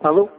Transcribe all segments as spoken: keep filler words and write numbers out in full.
Alô?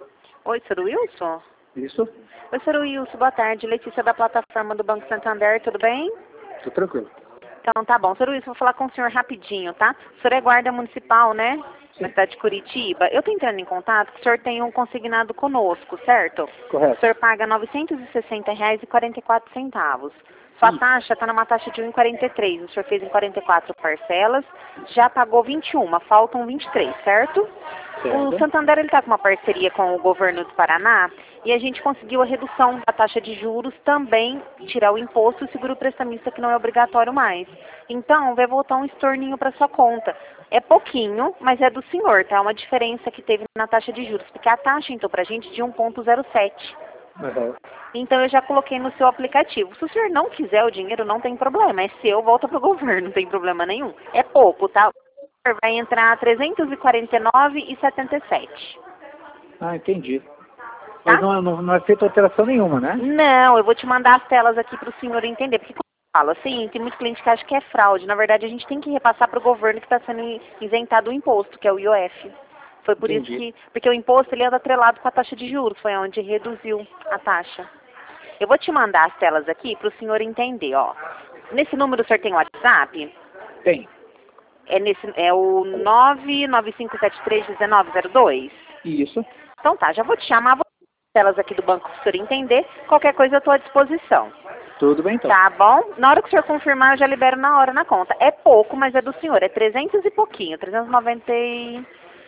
Oi, senhor Wilson? Isso? Oi, senhor Wilson, boa tarde. Letícia da plataforma do Banco Santander, tudo bem? Tô tranquilo. Então tá bom. senhor Wilson, vou falar com o senhor rapidinho, tá? O senhor é guarda municipal, né? Sim. Na cidade de Curitiba. Eu tô entrando em contato, que o senhor tem um consignado conosco, certo? Correto. O senhor paga novecentos e sessenta reais e quarenta e quatro centavos. Sua Isso. taxa está numa taxa de um vírgula quarenta e três. O senhor fez em quarenta e quatro parcelas, já pagou vinte e uma, faltam vinte e três, certo? O Certo. Santander está com uma parceria com o governo do Paraná e a gente conseguiu a redução da taxa de juros, também tirar o imposto e o seguro prestamista, que não é obrigatório mais. Então, vai voltar um estorninho para sua conta. É pouquinho, mas é do senhor, tá? Uma diferença que teve na taxa de juros, porque a taxa entrou para a gente de um vírgula zero sete. Uhum. Então eu já coloquei no seu aplicativo. Se o senhor não quiser o dinheiro, não tem problema. É seu, volta pro governo, não tem problema nenhum. É pouco, tá? O senhor vai entrar trezentos e quarenta e nove reais e setenta e sete. Ah, entendi. Tá? Mas não, não, não é feita alteração nenhuma, né? Não, eu vou te mandar as telas aqui pro senhor entender. Porque como eu falo assim, tem muito cliente que acha que é fraude. Na verdade, a gente tem que repassar pro governo que está sendo isentado o imposto, que é o I O F. Foi por Entendi. isso que... Porque o imposto, ele anda atrelado com a taxa de juros. Foi onde reduziu a taxa. Eu vou te mandar as telas aqui para o senhor entender, ó. Nesse número o senhor tem WhatsApp? Tem. É, nesse, é o nove nove cinco sete três um nove zero dois? Isso. Então tá, já vou te chamar, vou as telas aqui do banco para o senhor entender. Qualquer coisa eu estou à disposição. Tudo bem, então. Tá bom? Na hora que o senhor confirmar, eu já libero na hora na conta. É pouco, mas é do senhor. É trezentos e pouquinho. trezentos e noventa e...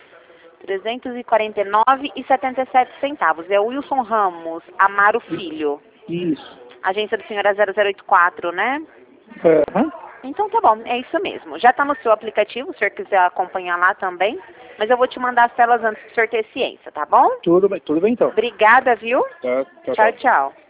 trezentos e quarenta e nove reais e setenta e sete centavos. É o Wilson Ramos Amaro Filho. Isso. A agência do senhor é zero zero oito quatro, né? Uhum. Então tá bom, é isso mesmo. Já tá no seu aplicativo, se o senhor quiser acompanhar lá também. Mas eu vou te mandar as telas antes para o senhor ter ciência, tá bom? Tudo bem, tudo bem, então. Obrigada, viu? Tá, tchau, Tchau, tchau.